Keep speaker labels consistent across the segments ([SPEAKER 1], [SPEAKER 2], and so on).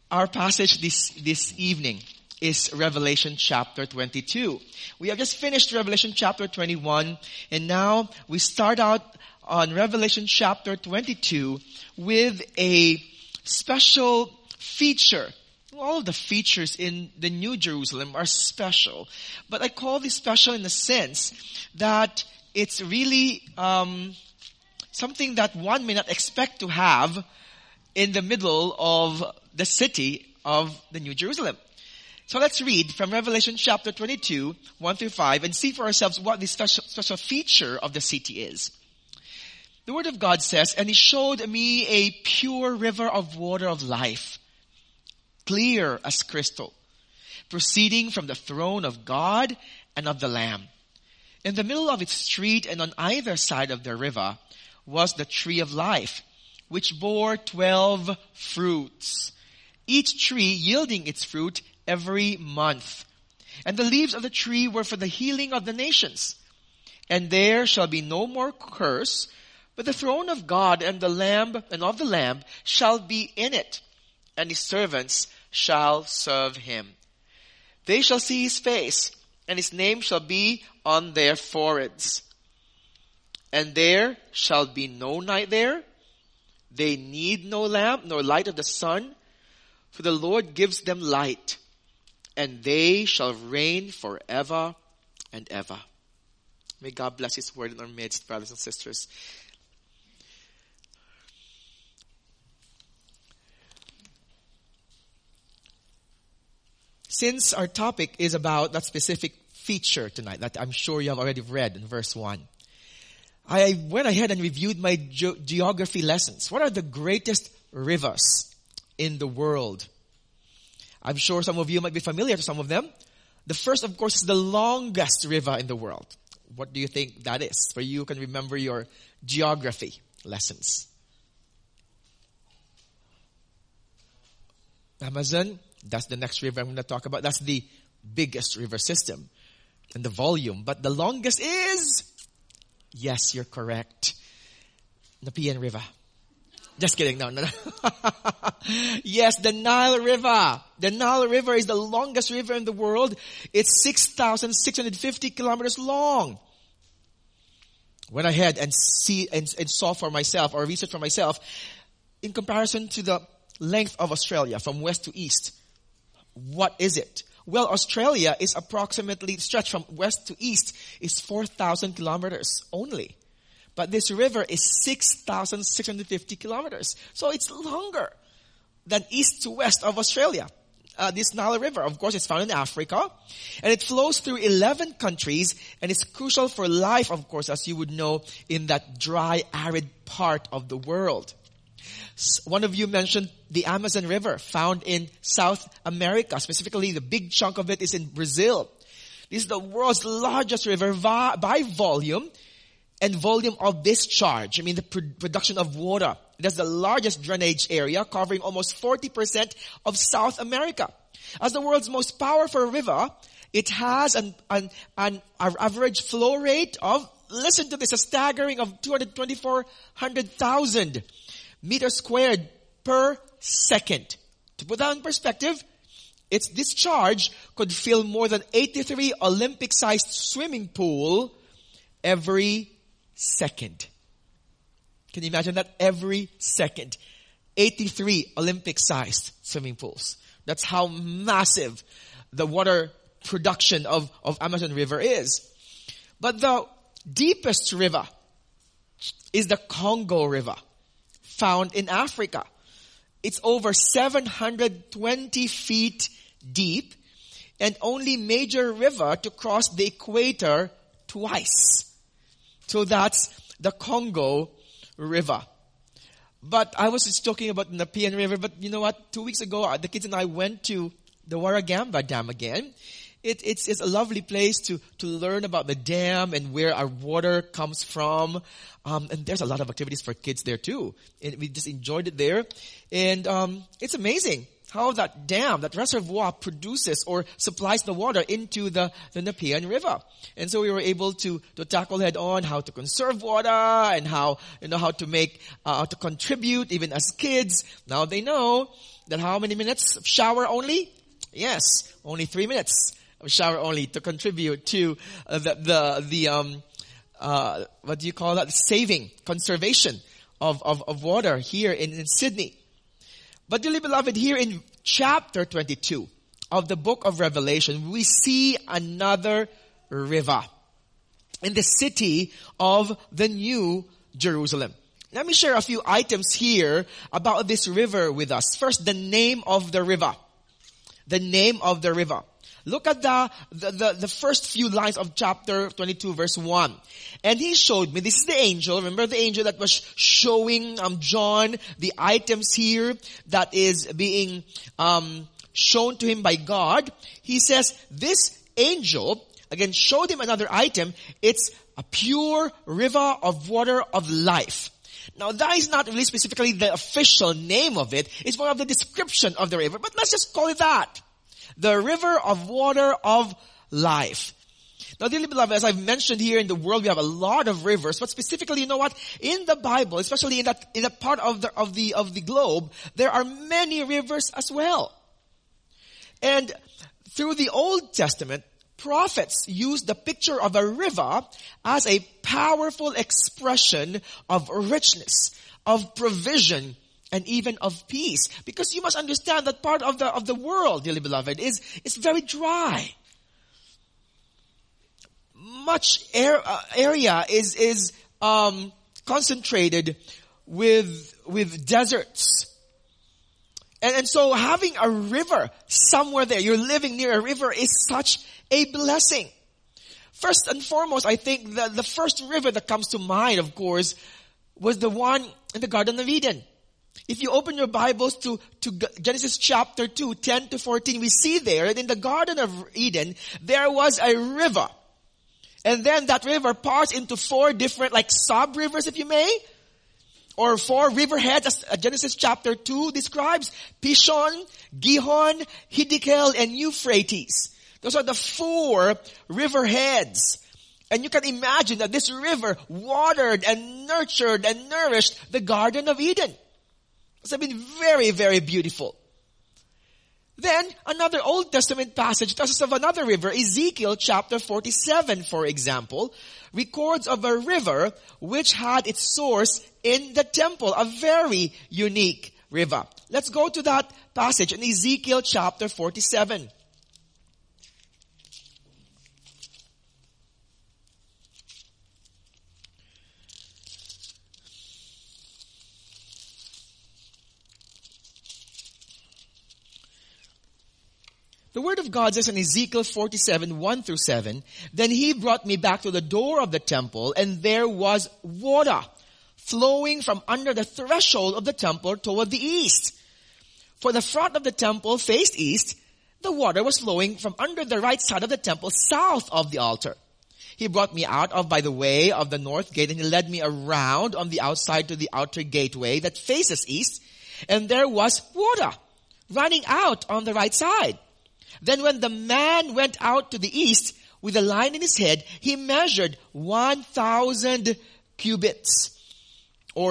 [SPEAKER 1] Our passage this evening is Revelation chapter 22. We have just finished Revelation chapter 21, and now we start out on Revelation chapter 22 with a special feature. All the features in the New Jerusalem are special, but I call this special in the sense that it's really something that one may not expect to have in the middle of the city of the New Jerusalem. So let's read from Revelation chapter 22, 1 through 5, and see for ourselves what this special feature of the city is. The Word of God says, "And he showed me a pure river of water of life, clear as crystal, proceeding from the throne of God and of the Lamb. In the middle of its street and on either side of the river was the tree of life, which bore 12 fruits, each tree yielding its fruit every month. And the leaves of the tree were for the healing of the nations. And there shall be no more curse, but the throne of God and the Lamb and of the Lamb shall be in it, and his servants shall serve him. They shall see his face, and his name shall be on their foreheads. And there shall be no night there. They need no lamp nor light of the sun, for the Lord gives them light, and they shall reign forever and ever." May God bless his word in our midst, brothers and sisters. Since our topic is about that specific feature tonight that I'm sure you have already read in verse 1, I went ahead and reviewed my geography lessons. What are the greatest rivers in the world? I'm sure some of you might be familiar to some of them. The first, of course, is the longest river in the world. What do you think that is? For you can remember your geography lessons. Amazon, that's the next river I'm going to talk about. That's the biggest river system and the volume. But the longest is, yes, you're correct, Nepean River. Just kidding. No. Yes, the Nile River. The Nile River is the longest river in the world. It's 6,650 kilometers long. Went ahead and saw for myself, or researched for myself, in comparison to the length of Australia from west to east. What is it? Well, Australia is approximately stretched from west to east is 4,000 kilometers only. But this river is 6,650 kilometers. So it's longer than east to west of Australia. This Nile River, of course, is found in Africa. And it flows through 11 countries. And it's crucial for life, of course, as you would know, in that dry, arid part of the world. One of you mentioned the Amazon River, found in South America. Specifically, the big chunk of it is in Brazil. This is the world's largest river by volume and volume of discharge. I mean, the production of water. It has the largest drainage area, covering almost 40% of South America. As the world's most powerful river, it has an average flow rate of, listen to this, a staggering of 224,000 meters squared per second. To put that in perspective, its discharge could fill more than 83 Olympic-sized swimming pool every second. Can you imagine that? Every second. 83 Olympic-sized swimming pools. That's how massive the water production of Amazon River is. But the deepest river is the Congo River, found in Africa. It's over 720 feet deep and only major river to cross the equator twice. So that's the Congo River. But I was just talking about the Nepean River, but you know what? 2 weeks ago, the kids and I went to the Warragamba Dam again. It's a lovely place to learn about the dam and where our water comes from. And there's a lot of activities for kids there too. And we just enjoyed it there. And it's amazing. how that dam, that reservoir produces or supplies the water into the Nepean River. And so we were able to tackle head on how to conserve water and how to contribute even as kids. Now they know that how many minutes of shower only? Yes, only 3 minutes of shower only to contribute to what do you call that? Saving, conservation of water here in Sydney. But dearly beloved, here in chapter 22 of the book of Revelation, we see another river in the city of the New Jerusalem. Let me share a few items here about this river with us. First, the name of the river. The name of the river. Look at the first few lines of chapter 22 verse 1. And he showed me, this is the angel, remember the angel that was showing John the items here that is being shown to him by God. He says, this angel, again, showed him another item. It's a pure river of water of life. Now that is not really specifically the official name of it. It's more of the description of the river. But let's just call it that. The river of water of life. Now, dearly beloved, as I've mentioned here in the world, we have a lot of rivers, but specifically, you know what? In the Bible, especially in that part of the globe, there are many rivers as well. And through the Old Testament, prophets used the picture of a river as a powerful expression of richness, of provision, and even of peace. Because you must understand that part of the world, dearly beloved, is very dry. Much area is concentrated with deserts. And so having a river somewhere there, you're living near a river, is such a blessing. First and foremost, I think the first river that comes to mind, of course, was the one in the Garden of Eden. If you open your Bibles to Genesis chapter 2, 10 to 14, we see there that in the Garden of Eden, there was a river. And then that river parts into 4 different, like sub-rivers, if you may, or 4 riverheads, as Genesis chapter 2 describes: Pishon, Gihon, Hiddekel, and Euphrates. Those are the 4 riverheads. And you can imagine that this river watered and nurtured and nourished the Garden of Eden. It's been very, very beautiful. Then, another Old Testament passage tells us of another river. Ezekiel chapter 47, for example, records of a river which had its source in the temple. A very unique river. Let's go to that passage in Ezekiel chapter 47. The word of God says in Ezekiel 47, 1 through 7, then he brought me back to the door of the temple, and there was water flowing from under the threshold of the temple toward the east. For the front of the temple faced east, the water was flowing from under the right side of the temple south of the altar. He brought me out by the way of the north gate, and he led me around on the outside to the outer gateway that faces east, and there was water running out on the right side. Then when the man went out to the east with a line in his head, he measured 1,000 cubits, or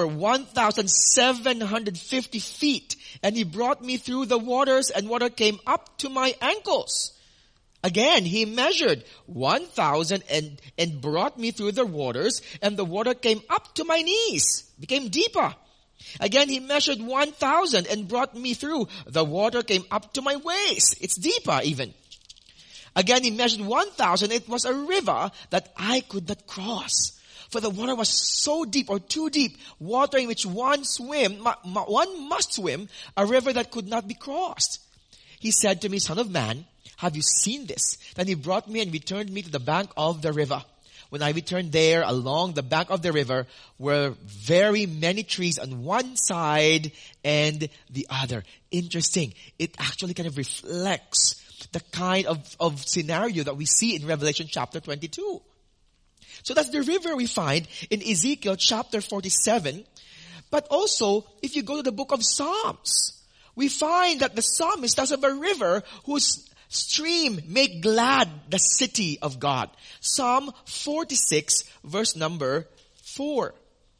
[SPEAKER 1] 1,750 feet. And he brought me through the waters, and water came up to my ankles. Again, he measured 1,000 and brought me through the waters, and the water came up to my knees, became deeper. Again, he measured 1,000 and brought me through. The water came up to my waist. It's deeper even. Again, he measured 1,000. It was a river that I could not cross. For the water was so deep or too deep, water in which one must swim, a river that could not be crossed. He said to me, Son of man, have you seen this? Then he brought me and returned me to the bank of the river. When I returned there, along the bank of the river were very many trees on one side and the other. Interesting. It actually kind of reflects the kind of scenario that we see in Revelation chapter 22. So that's the river we find in Ezekiel chapter 47. But also, if you go to the book of Psalms, we find that the psalmist tells of a river whose stream make glad the city of God. Psalm 46 verse number 4.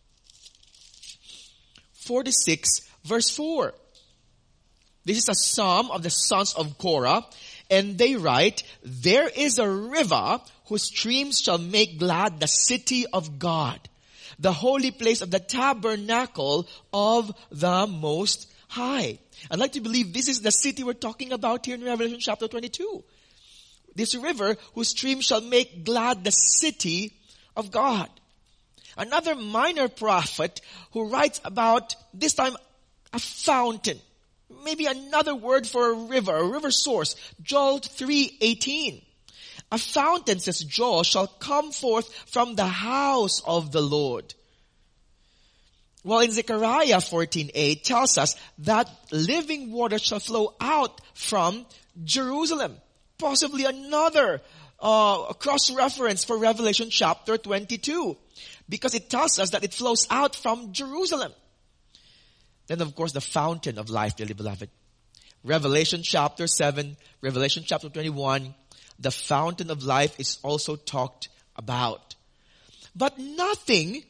[SPEAKER 1] 46 verse 4. This is a psalm of the sons of Korah, and they write, "There is a river whose streams shall make glad the city of God, the holy place of the tabernacle of the Most High." I'd like to believe this is the city we're talking about here in Revelation chapter 22. This river whose stream shall make glad the city of God. Another minor prophet who writes about, this time, a fountain. Maybe another word for a river source. Joel 3:18. "A fountain," says Joel, "shall come forth from the house of the Lord." While in Zechariah 14:8 tells us that living water shall flow out from Jerusalem. Possibly another cross-reference for Revelation chapter 22. Because it tells us that it flows out from Jerusalem. Then of course the fountain of life, dearly beloved. Revelation chapter 7, Revelation chapter 21, the fountain of life is also talked about. But nothing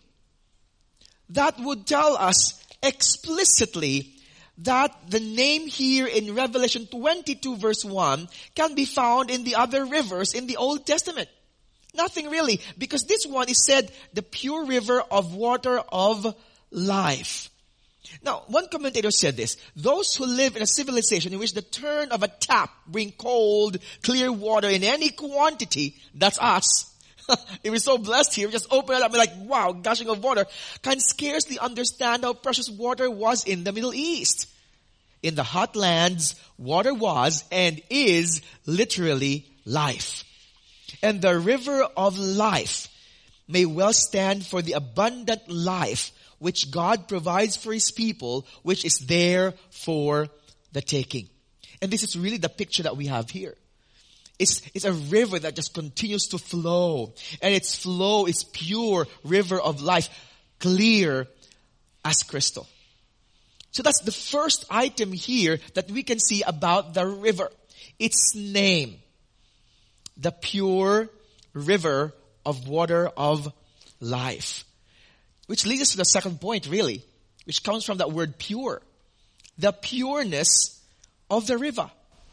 [SPEAKER 1] that would tell us explicitly that the name here in Revelation 22 verse 1 can be found in the other rivers in the Old Testament. Nothing really, because this one is said the pure river of water of life. Now, one commentator said this: those who live in a civilization in which the turn of a tap bring cold, clear water in any quantity, that's us. If we're so blessed here, we just open it up and like, wow, gushing of water, can scarcely understand how precious water was in the Middle East. In the hot lands, water was and is literally life. And the river of life may well stand for the abundant life which God provides for His people, which is there for the taking. And this is really the picture that we have here. It's a river that just continues to flow. And its flow is pure river of life, clear as crystal. So that's the first item here that we can see about the river. Its name. The pure river of water of life. Which leads us to the second point, really, which comes from that word pure. The pureness of the river.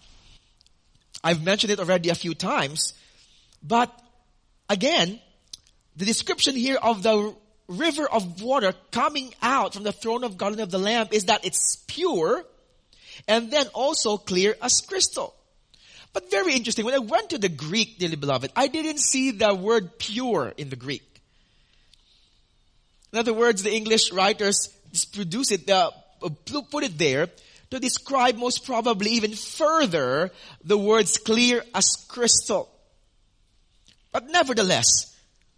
[SPEAKER 1] I've mentioned it already a few times, but again, the description here of the river of water coming out from the throne of God and of the Lamb is that it's pure and then also clear as crystal. But very interesting, when I went to the Greek, dearly beloved, I didn't see the word pure in the Greek. In other words, the English writers produce it, put it there to describe most probably even further the words clear as crystal. But nevertheless,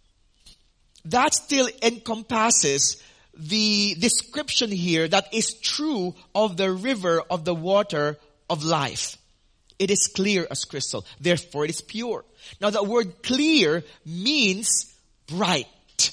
[SPEAKER 1] that still encompasses the description here that is true of the river of the water of life. It is clear as crystal. Therefore, it is pure. Now, the word clear means bright.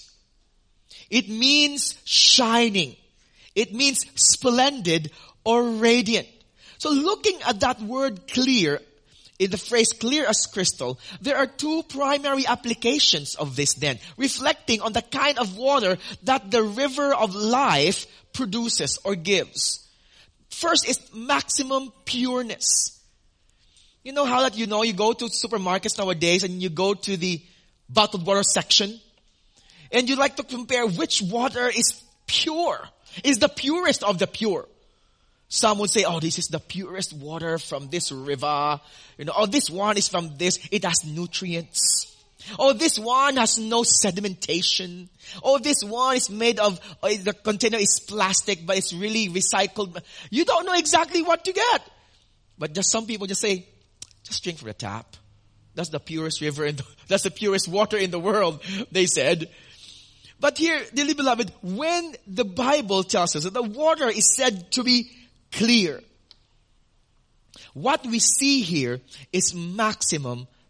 [SPEAKER 1] It means shining. It means splendid or radiant. So looking at that word clear, in the phrase clear as crystal, there are two primary applications of this then, reflecting on the kind of water that the river of life produces or gives. First is maximum pureness. You know how that you go to supermarkets nowadays and you go to the bottled water section and you like to compare which water is pure, is the purest of the pure. Some would say, oh, this is the purest water from this river. Oh, this one is from this. It has nutrients. Oh, this one has no sedimentation. Oh, this one is made of, the container is plastic, but it's really recycled. You don't know exactly what to get. But just some people just say, just drink from the tap. That's the purest river that's the purest water in the world, they said. But here, dearly beloved, when the Bible tells us that the water is said to be clear, what we see here is maximum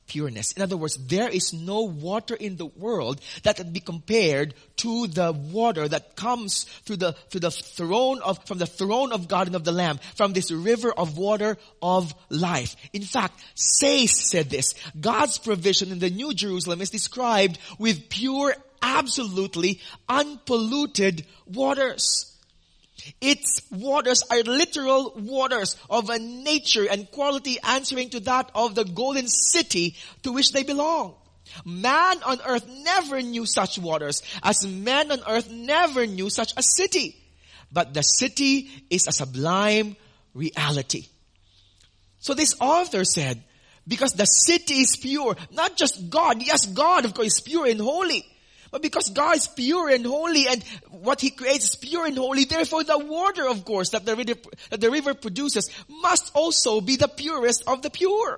[SPEAKER 1] pureness. In other words, there is no water in the world that can be compared to the water that comes from the throne of God and of the Lamb, from this river of water of life. In fact, Sayce said this: God's provision in the New Jerusalem is described with pure, absolutely unpolluted waters. Its waters are literal waters of a nature and quality answering to that of the golden city to which they belong. Man on earth never knew such waters, as man on earth never knew such a city. But the city is a sublime reality. So this author said, because the city is pure, not just God. Yes, God, of course, is pure and holy. But because God is pure and holy and what He creates is pure and holy, therefore the water, of course, that the river produces must also be the purest of the pure.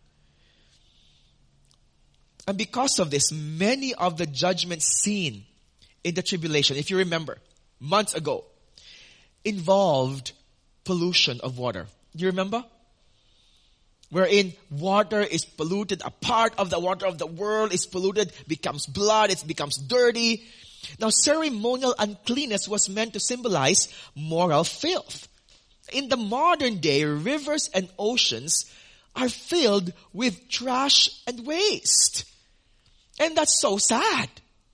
[SPEAKER 1] And because of this, many of the judgments seen in the tribulation, if you remember, months ago, involved pollution of water. Do you remember? Wherein water is polluted, a part of the water of the world is polluted, becomes blood, it becomes dirty. Now, ceremonial uncleanness was meant to symbolize moral filth. In the modern day, rivers and oceans are filled with trash and waste. And that's so sad.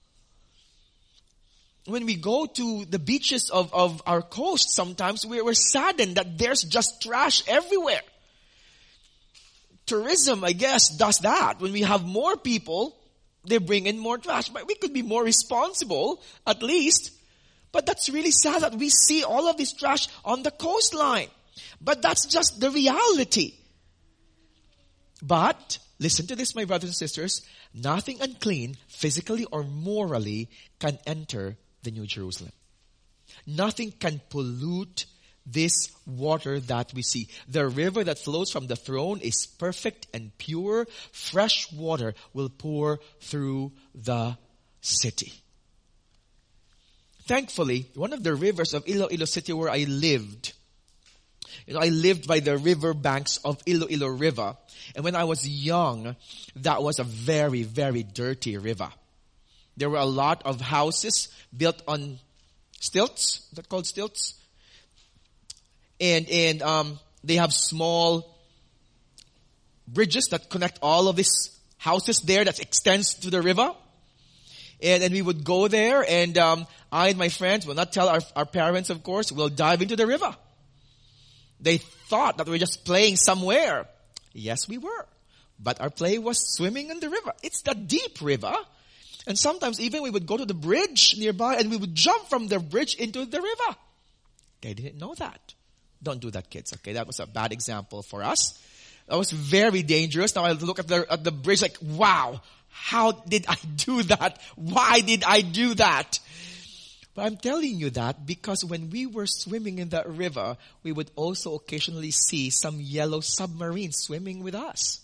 [SPEAKER 1] When we go to the beaches of our coast, sometimes we're saddened that there's just trash everywhere. Tourism, I guess, does that. When we have more people, they bring in more trash. But we could be more responsible, at least. But that's really sad that we see all of this trash on the coastline. But that's just the reality. But, listen to this, my brothers and sisters. Nothing unclean, physically or morally, can enter the New Jerusalem. Nothing can pollute this water that we see. The river that flows from the throne is perfect and pure. Fresh water will pour through the city. Thankfully, one of the rivers of Iloilo City where I lived, I lived by the river banks of Iloilo River. And when I was young, that was a very, very dirty river. There were a lot of houses built on stilts. Is that called stilts? And they have small bridges that connect all of these houses there that extends to the river. And we would go there, and I and my friends will not tell our parents, of course, we'll dive into the river. They thought that we were just playing somewhere. Yes, we were. But our play was swimming in the river. It's the deep river. And sometimes even we would go to the bridge nearby and we would jump from the bridge into the river. They didn't know that. Don't do that, kids. Okay, that was a bad example for us. That was very dangerous. Now I look at the bridge like, wow, how did I do that? Why did I do that? But I'm telling you that because when we were swimming in that river, we would also occasionally see some yellow submarines swimming with us.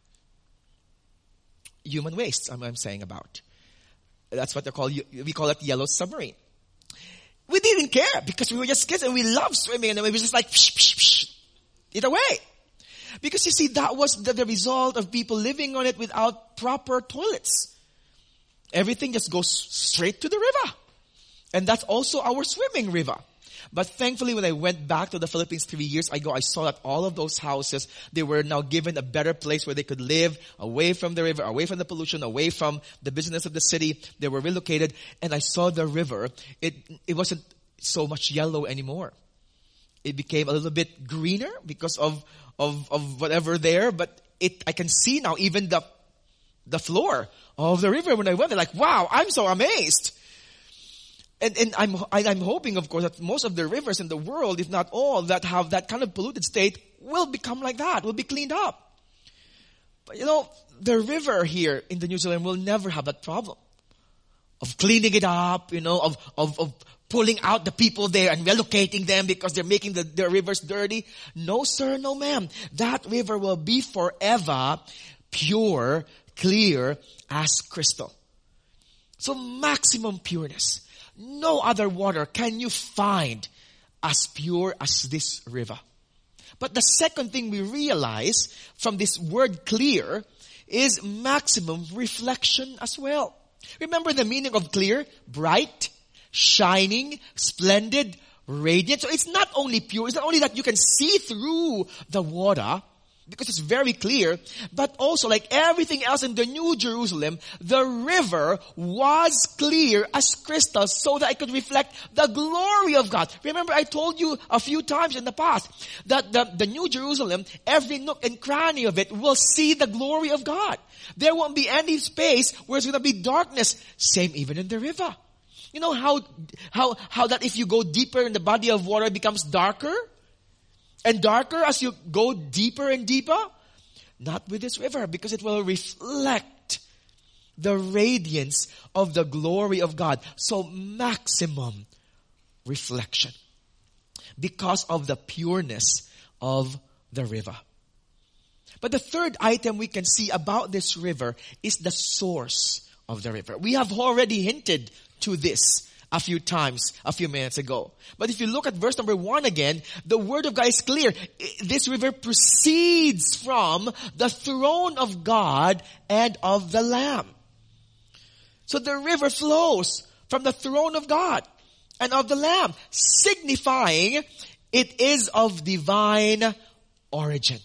[SPEAKER 1] Human waste, I'm saying about. That's what they call. We call it yellow submarine. We didn't care because we were just kids and we loved swimming, and we were just like, psh, psh, psh, it away. Because you see, that was the result of people living on it without proper toilets. Everything just goes straight to the river. And that's also our swimming river. But thankfully, when I went back to the Philippines 3 years ago, I saw that all of those houses, they were now given a better place where they could live away from the river, away from the pollution, away from the business of the city. They were relocated, and I saw the river. It wasn't so much yellow anymore. It became a little bit greener because of whatever there. But I can see now even the floor of the river when I went there. Like, wow, I'm so amazed. And I'm hoping, of course, that most of the rivers in the world, if not all, that have that kind of polluted state will become like that, will be cleaned up. But the river here in the New Zealand will never have that problem of cleaning it up, of pulling out the people there and relocating them because they're making the rivers dirty. No, sir, no, ma'am. That river will be forever pure, clear as crystal. So maximum pureness. No other water can you find as pure as this river. But the second thing we realize from this word clear is maximum reflection as well. Remember the meaning of clear? Bright, shining, splendid, radiant. So it's not only pure, it's not only that you can see through the water, because it's very clear, but also like everything else in the New Jerusalem, the river was clear as crystal so that it could reflect the glory of God. Remember, I told you a few times in the past that the New Jerusalem, every nook and cranny of it will see the glory of God. There won't be any space where it's going to be darkness. Same even in the river. You know how that if you go deeper in the body of water, it becomes darker? And darker as you go deeper and deeper? Not with this river, because it will reflect the radiance of the glory of God. So maximum reflection. Because of the pureness of the river. But the third item we can see about this river is the source of the river. We have already hinted to this a few times, a few minutes ago. But if you look at verse number 1 again, the word of God is clear. This river proceeds from the throne of God and of the Lamb. So the river flows from the throne of God and of the Lamb, signifying it is of divine origin.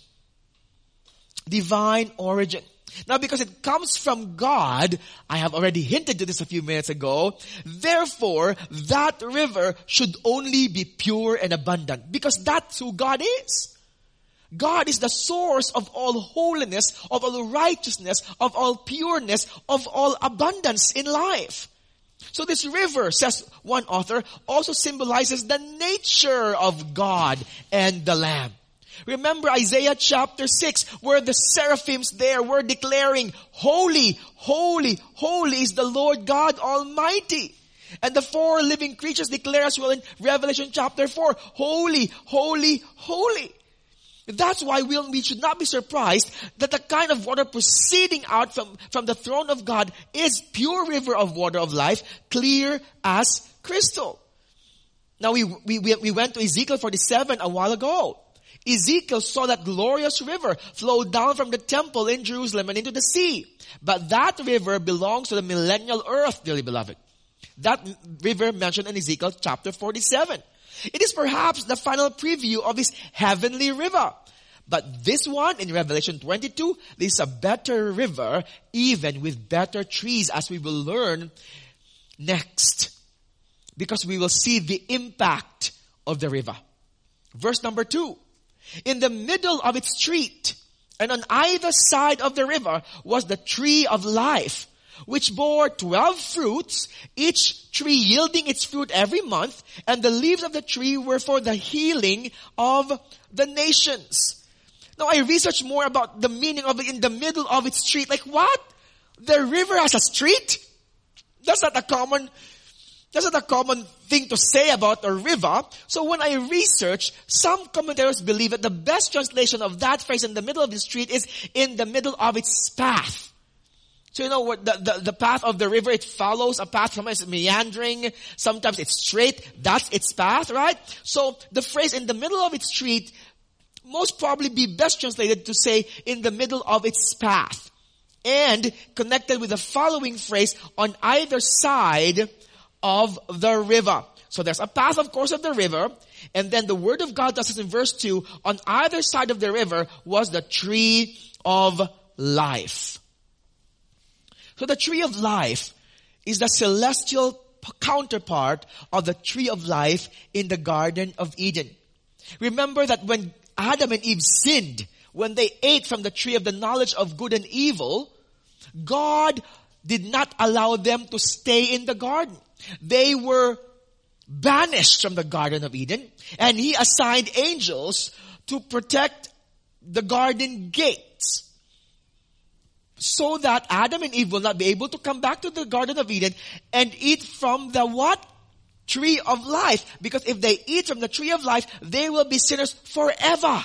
[SPEAKER 1] Divine origin. Now, because it comes from God, I have already hinted to this a few minutes ago, therefore, that river should only be pure and abundant. Because that's who God is. God is the source of all holiness, of all righteousness, of all pureness, of all abundance in life. So this river, says one author, also symbolizes the nature of God and the Lamb. Remember Isaiah chapter 6, where the seraphims there were declaring, Holy, holy, holy is the Lord God Almighty. And the 4 living creatures declare as well in Revelation chapter 4, Holy, holy, holy. That's why we should not be surprised that the kind of water proceeding out from the throne of God is pure river of water of life, clear as crystal. Now we went to Ezekiel 47 a while ago. Ezekiel saw that glorious river flow down from the temple in Jerusalem and into the sea. But that river belongs to the millennial earth, dearly beloved. That river mentioned in Ezekiel chapter 47. It is perhaps the final preview of this heavenly river. But this one in Revelation 22 is a better river, even with better trees, as we will learn next. Because we will see the impact of the river. Verse number 2. In the middle of its street, and on either side of the river, was the tree of life, which bore 12 fruits, each tree yielding its fruit every month, and the leaves of the tree were for the healing of the nations. Now I researched more about the meaning of it in the middle of its street. Like what? The river has a street? That's not a common thing to say about a river. So when I researched, some commentators believe that the best translation of that phrase in the middle of the street is in the middle of its path. So you know what the path of the river, it follows a path. Sometimes it's meandering, sometimes it's straight. That's its path, right? So the phrase in the middle of its street most probably be best translated to say in the middle of its path. And connected with the following phrase, on either side of the river. So there's a path, of course, of the river. And then the word of God tells us in verse 2, on either side of the river was the tree of life. So the tree of life is the celestial counterpart of the tree of life in the Garden of Eden. Remember that when Adam and Eve sinned, when they ate from the tree of the knowledge of good and evil, God did not allow them to stay in the garden. They were banished from the Garden of Eden, and He assigned angels to protect the garden gates, so that Adam and Eve will not be able to come back to the Garden of Eden and eat from the what? Tree of life. Because if they eat from the tree of life, they will be sinners forever.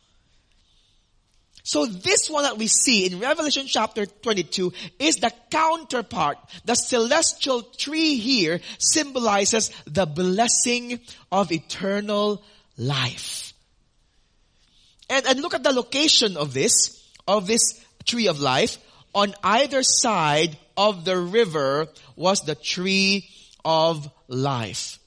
[SPEAKER 1] So this one that we see in Revelation chapter 22 is the counterpart. The celestial tree here symbolizes the blessing of eternal life. And look at the location of this tree of life. on either side of the river was the tree of life.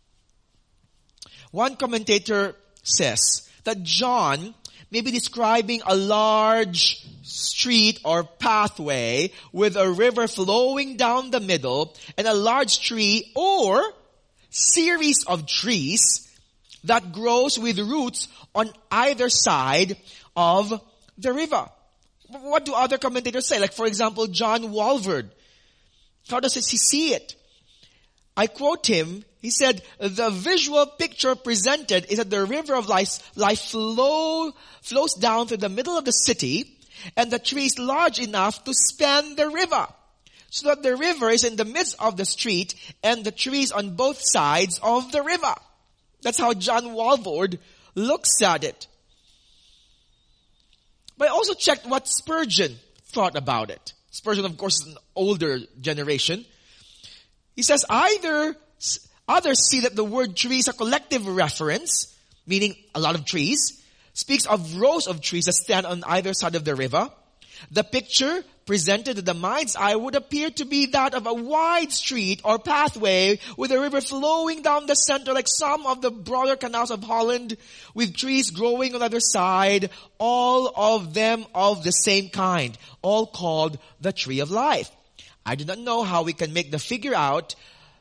[SPEAKER 1] One commentator says that John may be describing a large street or pathway with a river flowing down the middle and a large tree or series of trees that grows with roots on either side of the river. What do other commentators say? Like, for example, John Walvoord. How does he see it? I quote him. He said, the visual picture presented is that the river of life flows down through the middle of the city, and the tree is large enough to span the river, so that the river is in the midst of the street and the trees on both sides of the river. That's how John Walvoord looks at it. But I also checked what Spurgeon thought about it. Spurgeon, of course, is an older generation. He says, others see that the word tree is a collective reference, meaning a lot of trees, speaks of rows of trees that stand on either side of the river. The picture presented to the mind's eye would appear to be that of a wide street or pathway with a river flowing down the center like some of the broader canals of Holland, with trees growing on either side, all of them of the same kind, all called the tree of life. I do not know how we can make the figure out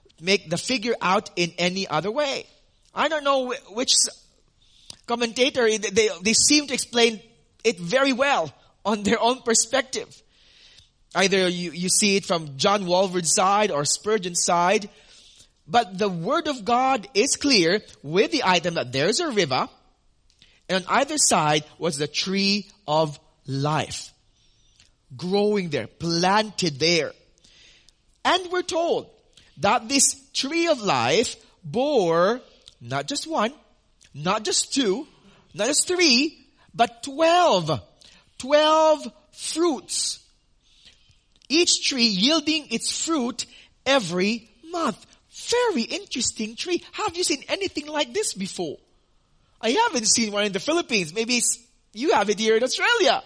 [SPEAKER 1] in any other way. I don't know which commentator, they seem to explain it very well on their own perspective. Either you see it from John Walvoord's side or Spurgeon's side. But the Word of God is clear with the item that there's a river, and on either side was the tree of life. Growing there, planted there. And we're told that this tree of life bore not just one, not just two, not just three, but 12. 12 fruits. Each tree yielding its fruit every month. Very interesting tree. Have you seen anything like this before? I haven't seen one in the Philippines. Maybe you have it here in Australia.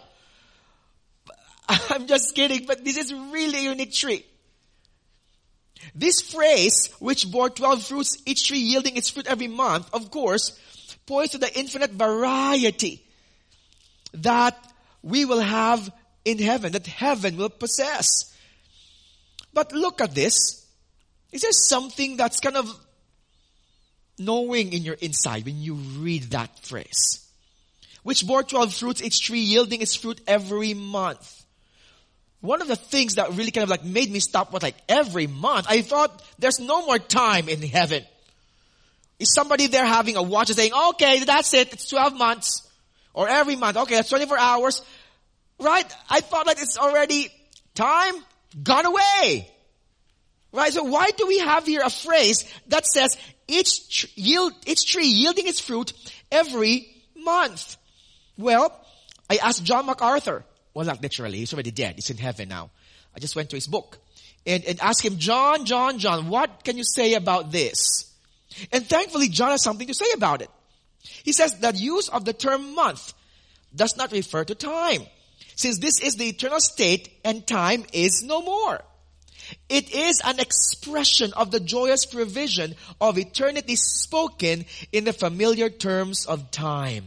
[SPEAKER 1] I'm just kidding, but this is really a unique tree. This phrase, which bore 12 fruits, each tree yielding its fruit every month, of course, points to the infinite variety that we will have in heaven, that heaven will possess. But look at this. Is there something that's kind of knowing in your inside when you read that phrase? Which bore 12 fruits, each tree yielding its fruit every month. One of the things that really kind of like made me stop was like every month. I thought there's no more time in heaven. Is somebody there having a watch and saying, okay, that's it. It's 12 months. Or every month. Okay, that's 24 hours. Right? I thought that it's already time gone away. Right? So why do we have here a phrase that says each tree yielding its fruit every month? Well, I asked John MacArthur. Well, not literally. He's already dead. He's in heaven now. I just went to his book and asked him, John, what can you say about this? And thankfully, John has something to say about it. He says that use of the term month does not refer to time, since this is the eternal state and time is no more. It is an expression of the joyous provision of eternity spoken in the familiar terms of time.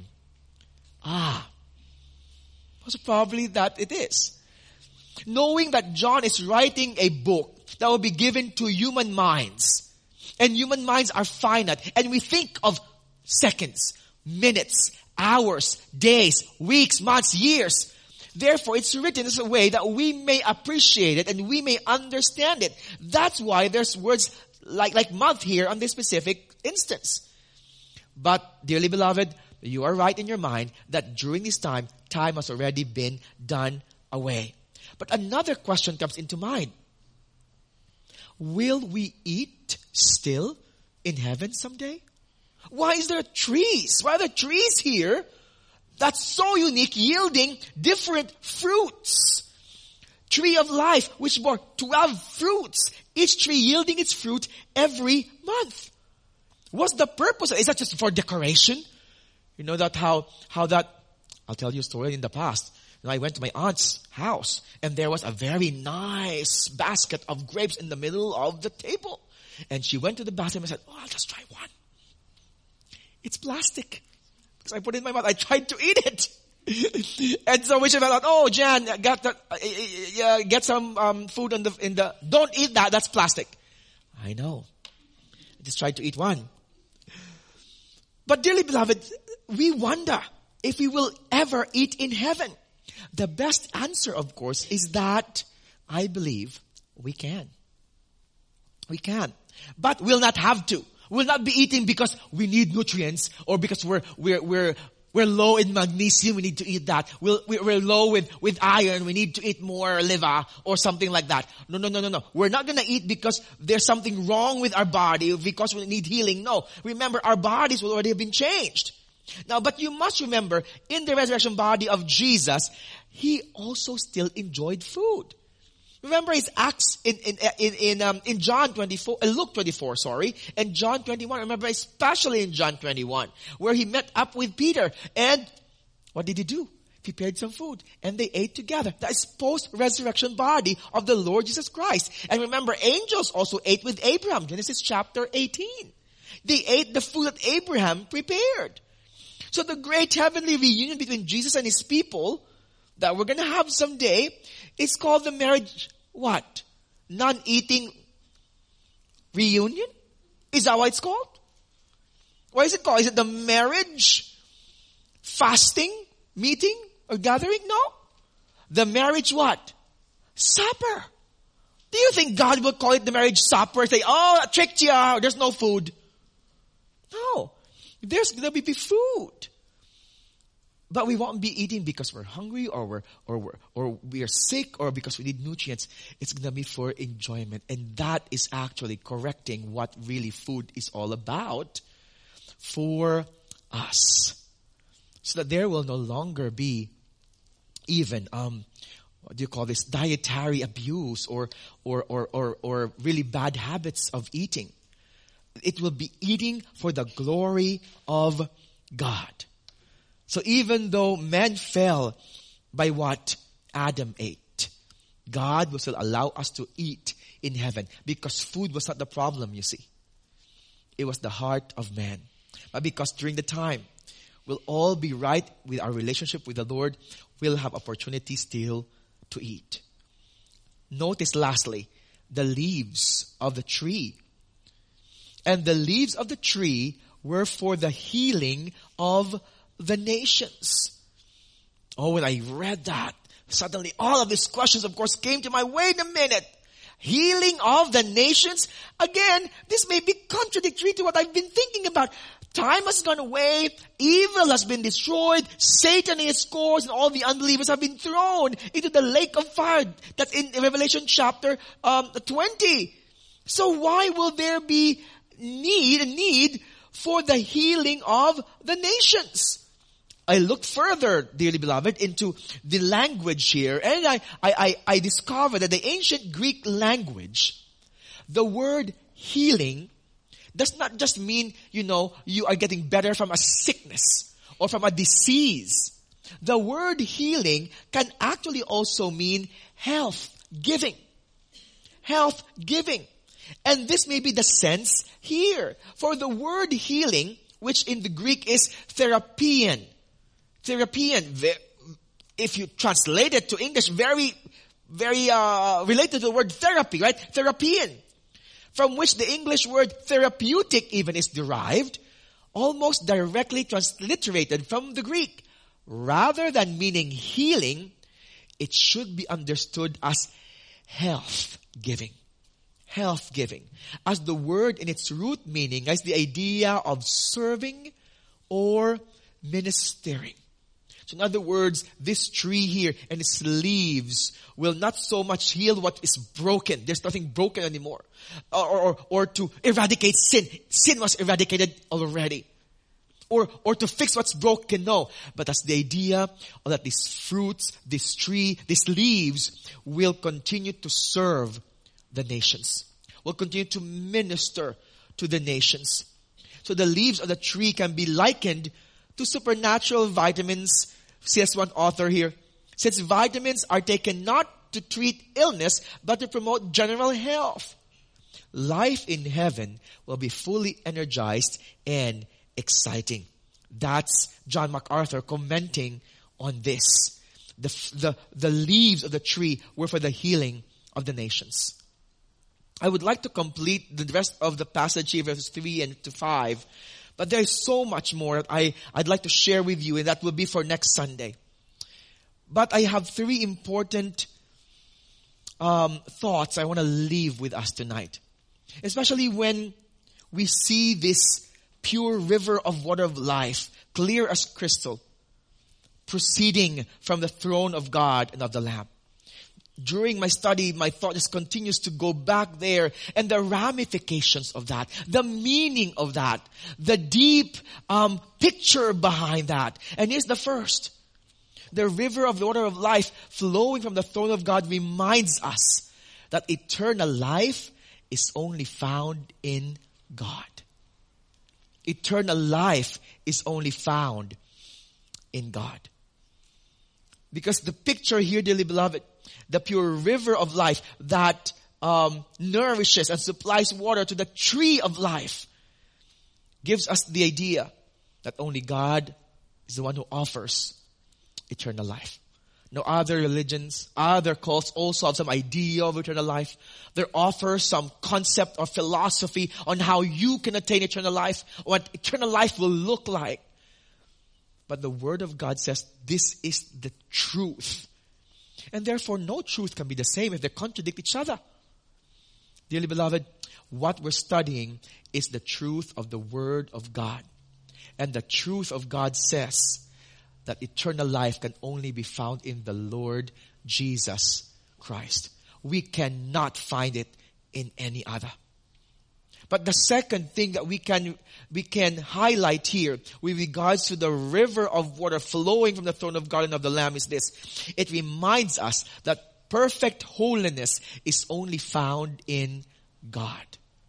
[SPEAKER 1] So probably that it is. Knowing that John is writing a book that will be given to human minds. And human minds are finite. And we think of seconds, minutes, hours, days, weeks, months, years. Therefore, it's written in a way that we may appreciate it and we may understand it. That's why there's words like month here on this specific instance. But, dearly beloved, you are right in your mind that during this time has already been done away. But another question comes into mind. Will we eat still in heaven someday? Why is there trees? Why are there trees here that's so unique, yielding different fruits? Tree of life, which bore 12 fruits, each tree yielding its fruit every month. What's the purpose? Is that just for decoration? You know that how that, I'll tell you a story in the past. And I went to my aunt's house, and there was a very nice basket of grapes in the middle of the table. And she went to the basket and said, "Oh, I'll just try one. It's plastic." Because I put it in my mouth. I tried to eat it. And so we felt out, "Oh, Jan, get some food in the. Don't eat that. That's plastic." I know. I just tried to eat one. But dearly beloved, we wonder if we will ever eat in heaven. The best answer, of course, is that I believe we can. We can. But we'll not have to. We'll not be eating because we need nutrients or because we're low in magnesium, we need to eat that. We're low with iron, we need to eat more liver or something like that. No. We're not gonna eat because there's something wrong with our body, because we need healing. No. Remember, our bodies will already have been changed. Now, but you must remember, in the resurrection body of Jesus, He also still enjoyed food. Remember His acts in John 24, Luke 24, and John 21. Remember, especially in John 21, where He met up with Peter, and what did He do? He prepared some food, and they ate together. That is post-resurrection body of the Lord Jesus Christ. And remember, angels also ate with Abraham. Genesis chapter 18. They ate the food that Abraham prepared. So the great heavenly reunion between Jesus and His people that we're going to have someday is called the marriage, what? Non-eating reunion? Is that what it's called? What is it called? Is it the marriage fasting meeting or gathering? No. The marriage what? Supper. Do you think God will call it the marriage supper? Say, "Oh, I tricked you. There's no food." No. There's going to be food. But we won't be eating because we're hungry or we are sick or because we need nutrients. It's going to be for enjoyment. And that is actually correcting what really food is all about for us. So that there will no longer be even, what do you call this, dietary abuse or really bad habits of eating. It will be eating for the glory of God. So even though man fell by what Adam ate, God will still allow us to eat in heaven because food was not the problem, you see. It was the heart of man. But because during the time we'll all be right with our relationship with the Lord, we'll have opportunity still to eat. Notice lastly, the leaves of the tree. And the leaves of the tree were for the healing of the nations. Oh, when I read that, suddenly all of these questions, of course, came to my, wait a minute. Healing of the nations? Again, this may be contradictory to what I've been thinking about. Time has gone away. Evil has been destroyed. Satan and his scores and all the unbelievers have been thrown into the lake of fire. That's in Revelation chapter 20. So why will there be need for the healing of the nations? I looked further, dearly beloved, into the language here, and I discovered that the ancient Greek language, the word healing does not just mean, you are getting better from a sickness or from a disease. The word healing can actually also mean health giving. Health giving. And this may be the sense here. For the word healing, which in the Greek is therapian. Therapian. If you translate it to English, very related to the word therapy, right? Therapian. From which the English word therapeutic even is derived, almost directly transliterated from the Greek. Rather than meaning healing, it should be understood as health giving. Health giving. As the word in its root meaning has the idea of serving or ministering. So in other words, this tree here and its leaves will not so much heal what is broken. There's nothing broken anymore. Or to eradicate sin. Sin was eradicated already. Or to fix what's broken. No. But that's the idea that these fruits, this tree, these leaves will continue to serve the nations. Will continue to minister to the nations. So the leaves of the tree can be likened to supernatural vitamins, says one author here, since vitamins are taken not to treat illness, but to promote general health. Life in heaven will be fully energized and exciting. That's John MacArthur commenting on this. The leaves of the tree were for the healing of the nations. I would like to complete the rest of the passage here, verses 3 and to 5. But there is so much more that I'd like to share with you, and that will be for next Sunday. But I have 3 important thoughts I want to leave with us tonight. Especially when we see this pure river of water of life, clear as crystal, proceeding from the throne of God and of the Lamb. During my study, my thought just continues to go back there, and the ramifications of that, the meaning of that, the deep picture behind that. And here's the first. The river of the water of life flowing from the throne of God reminds us that eternal life is only found in God. Eternal life is only found in God. Because the picture here, dearly beloved, the pure river of life that nourishes and supplies water to the tree of life, gives us the idea that only God is the one who offers eternal life. No other religions, other cults also have some idea of eternal life. They offer some concept or philosophy on how you can attain eternal life, what eternal life will look like. But the Word of God says this is the truth. And therefore no truth can be the same if they contradict each other. Dearly beloved, what we're studying is the truth of the Word of God. And the truth of God says that eternal life can only be found in the Lord Jesus Christ. We cannot find it in any other. But the second thing that we can highlight here with regards to the river of water flowing from the throne of God and of the Lamb is this. It reminds us that perfect holiness is only found in God.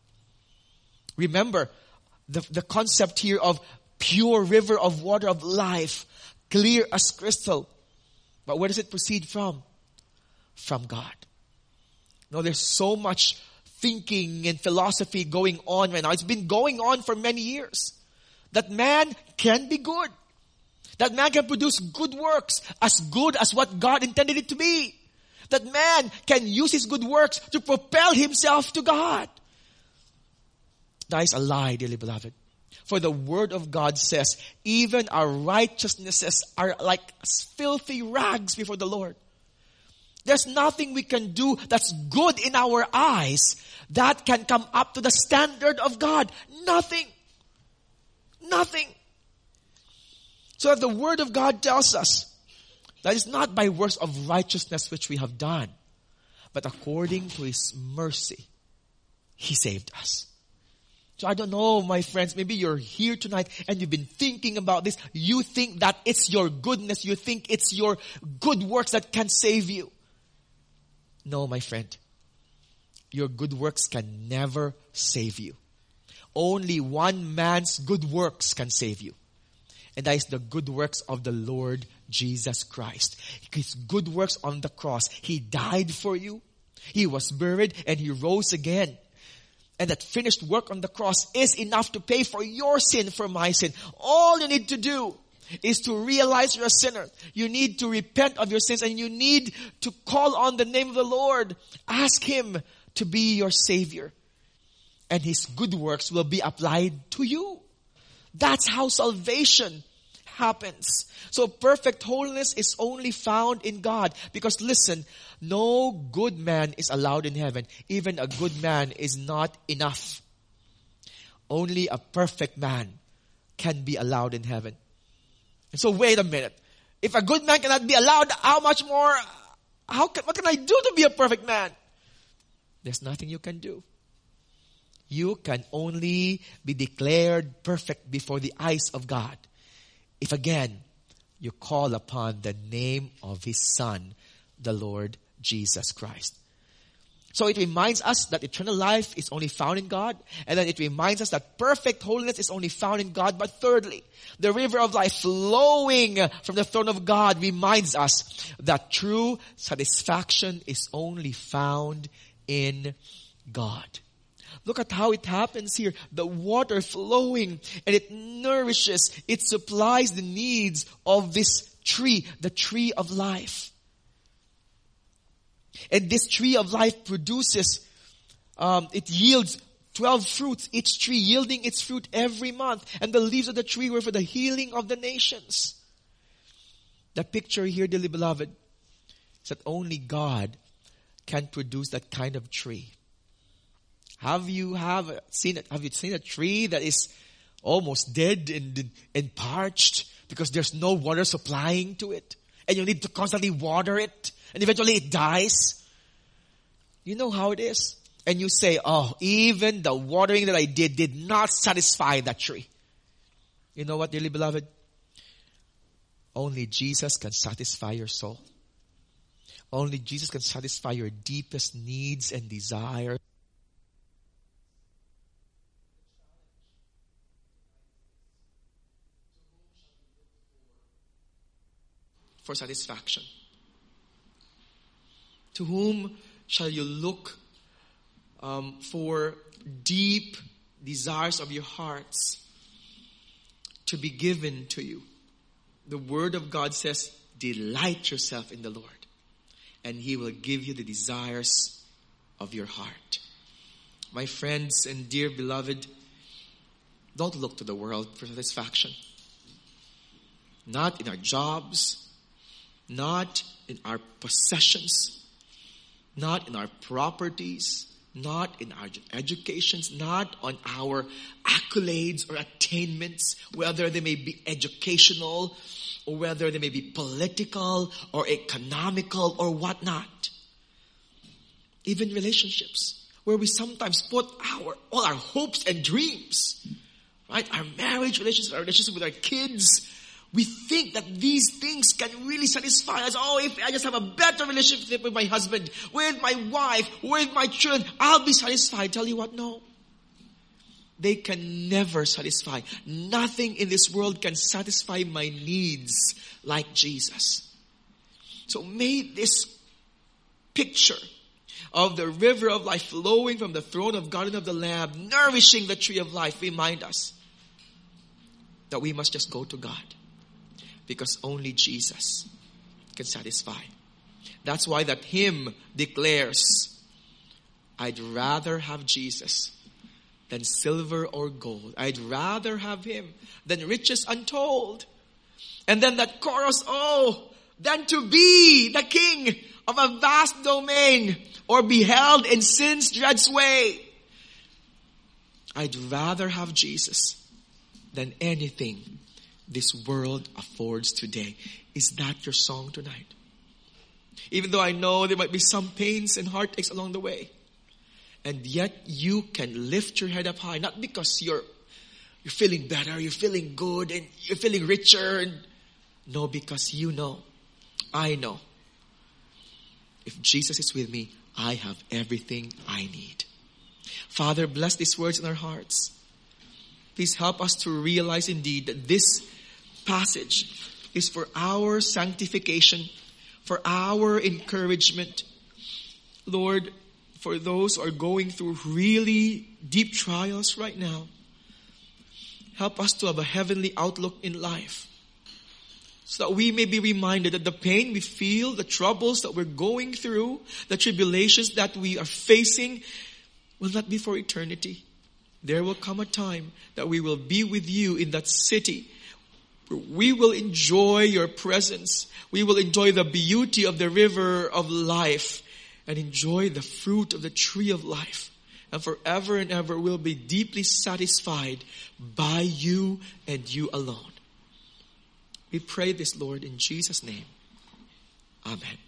[SPEAKER 1] Remember the concept here of pure river of water of life, clear as crystal. But where does it proceed from? From God. No, there's so much thinking and philosophy going on right now. It's been going on for many years. That man can be good. That man can produce good works as good as what God intended it to be. That man can use his good works to propel himself to God. That is a lie, dearly beloved. For the Word of God says, even our righteousnesses are like filthy rags before the Lord. There's nothing we can do that's good in our eyes that can come up to the standard of God. Nothing. Nothing. So that the Word of God tells us that it's not by works of righteousness which we have done, but according to His mercy, He saved us. So I don't know, my friends, maybe you're here tonight and you've been thinking about this. You think that it's your goodness. You think it's your good works that can save you. No, my friend. Your good works can never save you. Only one man's good works can save you. And that is the good works of the Lord Jesus Christ. His good works on the cross. He died for you. He was buried and He rose again. And that finished work on the cross is enough to pay for your sin, for my sin. All you need to do is to realize you're a sinner. You need to repent of your sins and you need to call on the name of the Lord. Ask Him to be your Savior. And His good works will be applied to you. That's how salvation happens. So perfect holiness is only found in God. Because listen, no good man is allowed in heaven. Even a good man is not enough. Only a perfect man can be allowed in heaven. And so wait a minute. If a good man cannot be allowed, how much more, what can I do to be a perfect man? There's nothing you can do. You can only be declared perfect before the eyes of God if again you call upon the name of His Son, the Lord Jesus Christ. So it reminds us that eternal life is only found in God. And then it reminds us that perfect holiness is only found in God. But thirdly, the river of life flowing from the throne of God reminds us that true satisfaction is only found in God. Look at how it happens here. The water flowing, and it nourishes, it supplies the needs of this tree, the tree of life. And this tree of life produces, it yields 12 fruits, each tree yielding its fruit every month. And the leaves of the tree were for the healing of the nations. The picture here, dearly beloved, is that only God can produce that kind of tree. Have you seen a tree that is almost dead and parched because there's no water supplying to it? And you need to constantly water it. And eventually it dies. You know how it is. And you say, oh, even the watering that I did not satisfy that tree. You know what, dearly beloved? Only Jesus can satisfy your soul. Only Jesus can satisfy your deepest needs and desires. For satisfaction. To whom shall you look for deep desires of your hearts to be given to you? The Word of God says, delight yourself in the Lord, and He will give you the desires of your heart. My friends and dear beloved, don't look to the world for satisfaction. Not in our jobs, not in our possessions, not in our properties, not in our educations, not on our accolades or attainments, whether they may be educational or whether they may be political or economical or whatnot. Even relationships, where we sometimes put all our hopes and dreams, right? Our marriage relationship, our relationship with our kids. We think that these things can really satisfy us. Oh, if I just have a better relationship with my husband, with my wife, with my children, I'll be satisfied. Tell you what, no. They can never satisfy. Nothing in this world can satisfy my needs like Jesus. So may this picture of the river of life flowing from the throne of God and of the Lamb, nourishing the tree of life, remind us that we must just go to God. Because only Jesus can satisfy. That's why that hymn declares, I'd rather have Jesus than silver or gold. I'd rather have Him than riches untold. And then that chorus, oh, than to be the king of a vast domain or be held in sin's dread sway. I'd rather have Jesus than anything this world affords today. Is that your song tonight? Even though I know there might be some pains and heartaches along the way. And yet you can lift your head up high. Not because you're feeling better, you're feeling good, and you're feeling richer. No, because you know, I know, if Jesus is with me, I have everything I need. Father, bless these words in our hearts. Please help us to realize indeed that this passage is for our sanctification, for our encouragement. Lord, for those who are going through really deep trials right now, help us to have a heavenly outlook in life, so that we may be reminded that the pain we feel, the troubles that we're going through, the tribulations that we are facing will not be for eternity. There will come a time that we will be with you in that city. We will enjoy your presence. We will enjoy the beauty of the river of life and enjoy the fruit of the tree of life. And forever and ever we'll be deeply satisfied by you and you alone. We pray this, Lord, in Jesus' name. Amen.